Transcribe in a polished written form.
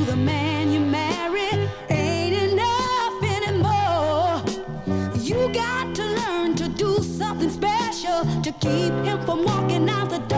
the man you marry ain't enough anymore. You got to learn to do something special to keep him from walking out the